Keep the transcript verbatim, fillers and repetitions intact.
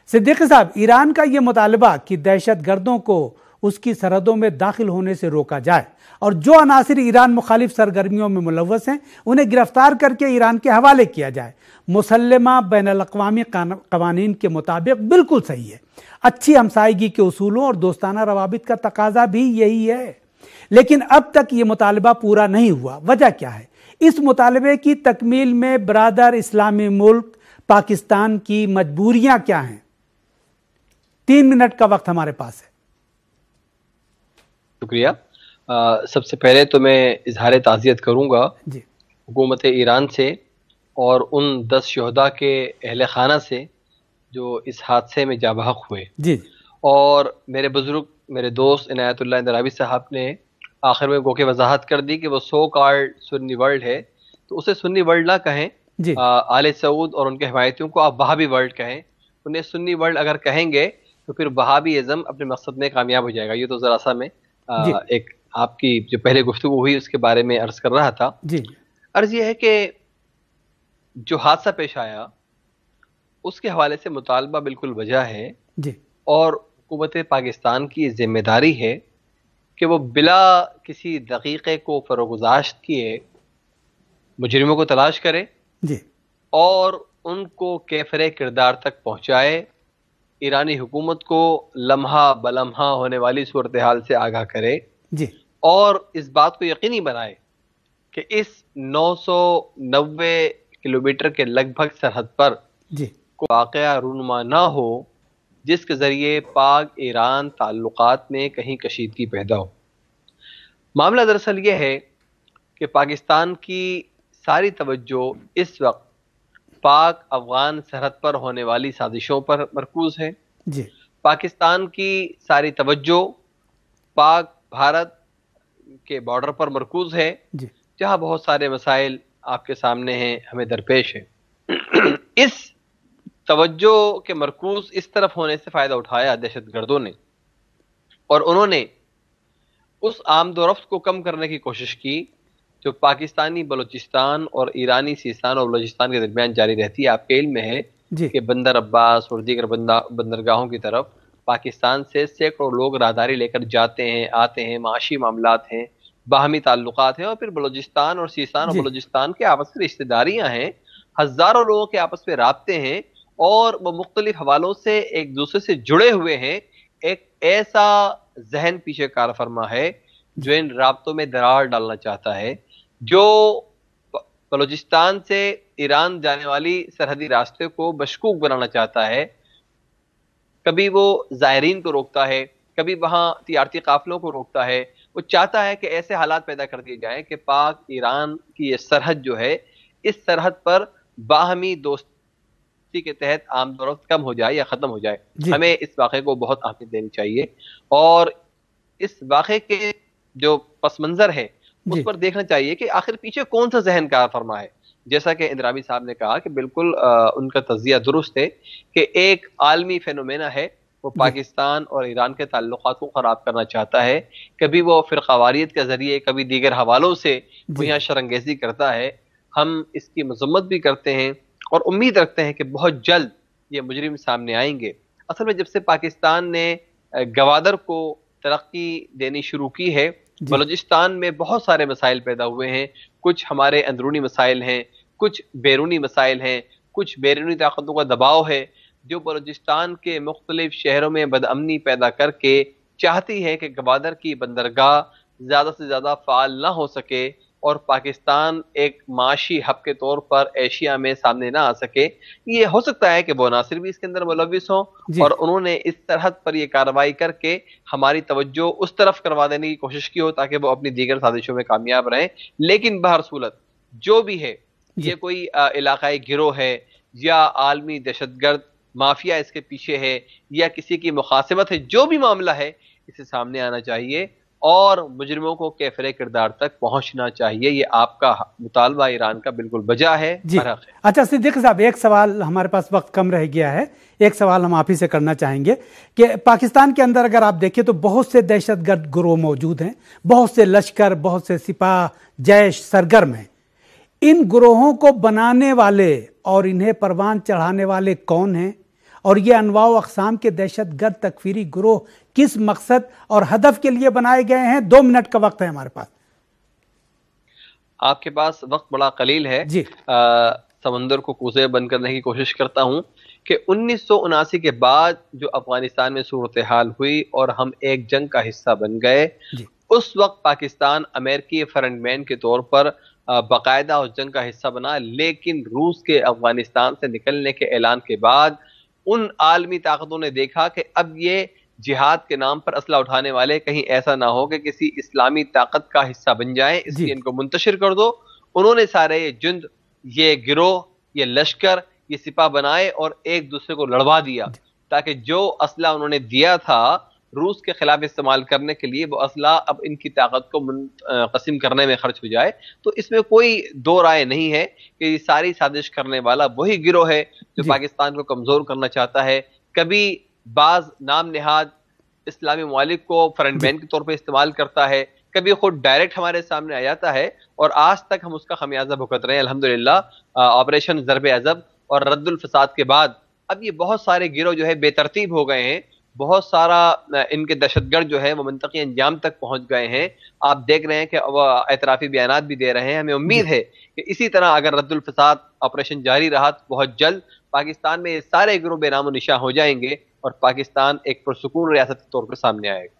सिद्दीकी साहब, ईरान का ये मुतालबा कि दहशत गर्दों को उसकी सरहदों में दाखिल होने से रोका जाए और जो अनासिर ईरान मुखालिफ सरगर्मियों में मुलव्वस हैं उन्हें गिरफ्तार करके ईरान के हवाले किया जाए, मुसल्लमा बैनुल-अक़वामी क़वानीन के मुताबिक बिल्कुल सही है। अच्छी हमसायगी के उसूलों और दोस्ताना रवाबित का तकाजा भी यही है। लेकिन अब तक ये मुतालबा पूरा नहीं हुआ, वजह क्या है? इस मुतालबे की तकमील में बरादर इस्लामी मुल्क पाकिस्तान की मजबूरियां क्या हैं? तीन मिनट का वक्त हमारे पास है। शुक्रिया। आ, सबसे पहले तो मैं इजहार ताज़ियत करूंगा जी हुकूमत ईरान से और उन दस शहदा के अहले खाना से जो इस हादसे में जाबहक हुए जी। और मेरे बुजुर्ग, मेरे दोस्त इनायतुल्लाह इंदराबी साहब ने आखिर में गोके वजाहत कर दी कि वो सो कॉल्ड सुन्नी वर्ल्ड है, तो उसे सुन्नी वर्ल्ड ना कहें, आले सऊद और उनके हिमायतियों को आप वहाबी वर्ल्ड कहें। उन्हें सुन्नी वर्ल्ड अगर कहेंगे तो फिर वहाबीइज़्म अपने मकसद में कामयाब हो जाएगा। ये तो ज़रा सा मैं आ, एक आपकी जो पहले गुफ्तगू हुई उसके बारे में अर्ज कर रहा था जी। अर्ज ये है कि जो हादसा पेश आया उसके हवाले से मुतालबा बिल्कुल वजह है जी। और हुकूमत पाकिस्तान की जिम्मेदारी है कि वो बिला किसी दकीक़े को फरोगुज़ाश्त किए मुजरिमों को तलाश करे जी। और उनको कैफरे किरदार तक पहुँचाए, ईरानी हुकूमत को लम्हा बलम्हा होने वाली सूरत हाल से आगाह करे जी। और इस बात को यकीनी बनाए कि इस नौ सौ नब्बे किलोमीटर के लगभग सरहद पर जी को वाक़या रूनुमा ना हो जिसके ज़रिए पाक ईरान ताल्लुकात में कहीं कशीदगी पैदा हो। मामला दरअसल ये है कि पाकिस्तान की सारी तवज्जो इस वक्त पाक अफगान सरहद पर होने वाली साजिशों पर मरकूज है जी। पाकिस्तान की सारी तवज्जो पाक भारत के बॉर्डर पर मरकूज है जी, जहां बहुत सारे मसाइल आपके सामने हैं, हमें दरपेश है। इस तवज्जो के मरकूज इस तरफ होने से फ़ायदा उठाया दहशत गर्दों ने और उन्होंने उस आमदोरफ्त को कम करने की कोशिश की जो पाकिस्तानी बलूचिस्तान और ईरानी सीस्तान और बलूचिस्तान के दरमियान जारी रहती है। आपके इल्म में है कि बंदर अब्बास और दीगर बंदरगाहों की तरफ पाकिस्तान से सैकड़ों लोग राहदारी लेकर जाते हैं, आते हैं, माशी मामलात हैं, बाहमी ताल्लुकात हैं और फिर बलूचिस्तान और सीस्तान और बलूचिस्तान के आपस में रिश्तेदारियां हैं, हज़ारों लोगों के आपस में राब्ते हैं और वो मुख्तलिफ हवालों से एक दूसरे से जुड़े हुए हैं। एक ऐसा जहन पीछे कार फरमा है जो इन राब्तों में दरार डालना चाहता है, जो बलूचिस्तान से ईरान जाने वाली सरहदी रास्ते को मशकूक बनाना चाहता है। कभी वो ज़ायरीन को रोकता है, कभी वहाँ तिजारती काफिलों को रोकता है। वो चाहता है कि ऐसे हालात पैदा कर दिए जाएं कि पाक ईरान की ये सरहद जो है, इस सरहद पर बाहमी दोस्ती के तहत आमदोरफ्त कम हो जाए या ख़त्म हो जाए। हमें इस वाक़े को बहुत अहमियत देनी चाहिए और इस वाक़े के जो पस मंज़र है उस पर देखना चाहिए कि आखिर पीछे कौन सा जहन कार फरमा है। जैसा कि इंदराबी साहब ने कहा कि बिल्कुल आ, उनका तज़िया दुरुस्त है कि एक आलमी फेनोमेना है, वो पाकिस्तान और ईरान के ताल्लुकात को ख़राब करना चाहता है। कभी वो फ़िरक़ावारियत के ज़रिए, कभी दीगर हवालों से वो यहाँ शरंगेज़ी करता है। हम इसकी मज़म्मत भी करते हैं और उम्मीद रखते हैं कि बहुत जल्द ये मुजरिम सामने आएंगे। असल में जब से पाकिस्तान ने गवादर को तरक्की देनी शुरू की है, बलूचिस्तान में बहुत सारे मसाइल पैदा हुए हैं। कुछ हमारे अंदरूनी मसाइल हैं, कुछ बैरूनी मसाइल हैं, कुछ बैरूनी ताकतों का दबाव है जो बलूचिस्तान के मुख्तलिफ शहरों में बदअमनी पैदा करके चाहती है कि गवादर की बंदरगाह ज़्यादा से ज़्यादा फ़ाल ना हो सके और पाकिस्तान एक माशी हब के तौर पर एशिया में सामने ना आ सके। ये हो सकता है कि वो नासिर भी इसके अंदर मुलव्विस हों और उन्होंने इस सरहद पर ये कार्रवाई करके हमारी तवज्जो उस तरफ करवा देने की कोशिश की हो ताकि वो अपनी दीगर साजिशों में कामयाब रहें। लेकिन बहरसूरत जो भी है, ये कोई इलाकाई गिरोह है या आलमी दहशतगर्द माफिया इसके पीछे है या किसी की मुखासमत है, जो भी मामला है इसे सामने आना चाहिए और मुजरिमों को कैफरे किरदार तक पहुंचना चाहिए। ये आपका मुतालबा ईरान का बिल्कुल बजा है जी। है। अच्छा सिद्दीकी साहब, एक सवाल, हमारे पास वक्त कम रह गया है, एक सवाल हम आप ही से करना चाहेंगे कि पाकिस्तान के अंदर अगर आप देखें तो बहुत से दहशतगर्द गिरोह मौजूद हैं, बहुत से लश्कर, बहुत से सिपाह जैश सरगर्म हैं। इन गिरोहों को बनाने वाले और इन्हें परवान चढ़ाने वाले कौन हैं اور یہ انواع و اقسام کے دہشت گرد تکفیری گروہ کس مقصد اور ہدف کے لیے بنائے گئے ہیں؟ دو منٹ کا وقت ہے ہمارے پاس. آپ کے پاس وقت بڑا قلیل ہے جی. آ, سمندر کو کوزے بند کرنے کی کوشش کرتا ہوں کہ انیس سو اناسی کے بعد جو افغانستان میں صورتحال ہوئی اور ہم ایک جنگ کا حصہ بن گئے جی. اس وقت پاکستان امریکی فرنٹ مین کے طور پر باقاعدہ اس جنگ کا حصہ بنا، لیکن روس کے افغانستان سے نکلنے کے اعلان کے بعد ان عالمی طاقتوں نے دیکھا کہ اب یہ جہاد کے نام پر اسلحہ اٹھانے والے کہیں ایسا نہ ہو کہ کسی اسلامی طاقت کا حصہ بن جائیں، اس لیے ان کو منتشر کر دو. انہوں نے سارے یہ جند، یہ گروہ، یہ لشکر، یہ سپاہ بنائے اور ایک دوسرے کو لڑوا دیا تاکہ جو اسلحہ انہوں نے دیا تھا روس کے خلاف استعمال کرنے کے لیے وہ اسلحہ اب ان کی طاقت کو منقسم کرنے میں خرچ ہو جائے. تو اس میں کوئی دو رائے نہیں ہے کہ یہ ساری سازش کرنے والا وہی گروہ ہے جو جی. پاکستان کو کمزور کرنا چاہتا ہے. کبھی بعض نام نہاد اسلامی ممالک کو فرنٹ مین کے طور پہ استعمال کرتا ہے، کبھی خود ڈائریکٹ ہمارے سامنے آ جاتا ہے اور آج تک ہم اس کا خمیازہ بھگت رہے ہیں الحمدللہ. آپریشن ضرب عضب اور رد الفساد کے بعد اب یہ بہت سارے گروہ جو ہے بے ترتیب ہو گئے ہیں، بہت سارا ان کے دہشت گرد جو ہے وہ منطقی انجام تک پہنچ گئے ہیں. آپ دیکھ رہے ہیں کہ وہ اعترافی بیانات بھی دے رہے ہیں. ہمیں امید ہے کہ اسی طرح اگر رد الفساد آپریشن جاری رہا تو بہت جلد پاکستان میں یہ سارے گروہ بے نام و نشاں ہو جائیں گے اور پاکستان ایک پرسکون ریاست کے طور پر سامنے آئے گا.